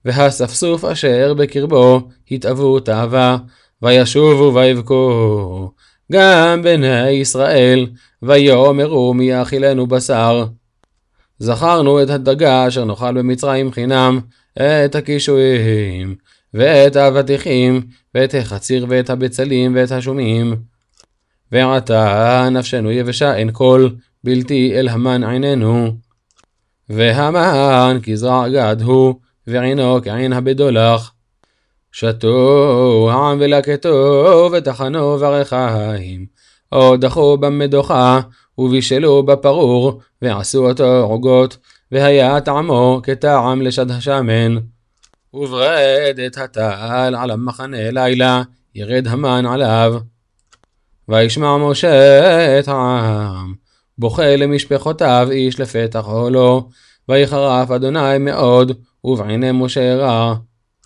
והספסוף אשר בקרבו התאוו תאווה, וישובו ויבכו גם בני ישראל, ויאמרו מי יאכילנו בשר. זכרנו את הדגה אשר נאכל במצרים חינם, את הקישואים, ואת האבטיחים, ואת החציר, ואת הבצלים, ואת השומים. ועתה נפשנו יבשה אין כל, בלתי אל המן עינינו. והמן כזרע גד הוא, ועינו כעין הבדולח. שתו העם ולקטו, וטחנו ברחיים, או דחו במדוחה, ובישלו בפרור, ועשו אותו עוגות, והיה טעמו כטעם לשד השמן. וברדת הטל על המחנה לילה, ירד המן עליו. וישמע משה את העם, בוכה למשפחותיו איש לפתח אוהלו, ויחרף אדוני מאוד, ובעיני משה רע.